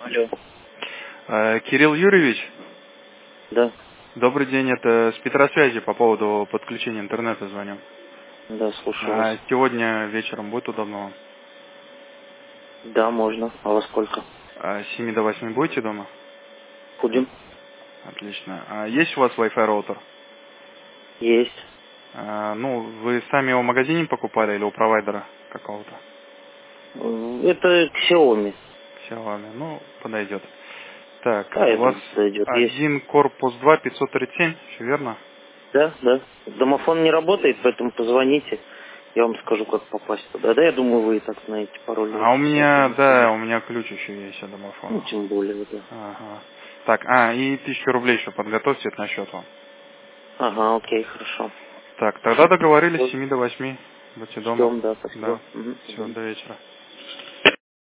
Алло. Кирилл Юрьевич, Да. добрый день, это с Петросвязи по поводу подключения интернета звоню. Да, слушаю вас. Сегодня вечером будет удобно вам? Да, можно. А во сколько? С 7 до 8 будете дома? Будем. Отлично. Есть у вас Wi-Fi роутер? Есть. Вы сами его в магазине покупали или у провайдера какого-то? Это Xiaomi. Xiaomi, подойдет. Так, Да, у вас это зайдет. Есть. один корпус 2, 537, все верно? Да, да. Домофон не работает, поэтому позвоните. Я вам скажу, как попасть туда. Да, я думаю, вы и так знаете пароль. У меня ключ еще есть от домофона. Ну, тем более, да. Ага. Так, и 1000 рублей еще подготовьте, это на счет вам. Ага, окей, хорошо. Так, тогда договорились с 7 до 8. Будьте дома. Ждем, да, Да. спасибо. Все, до вечера.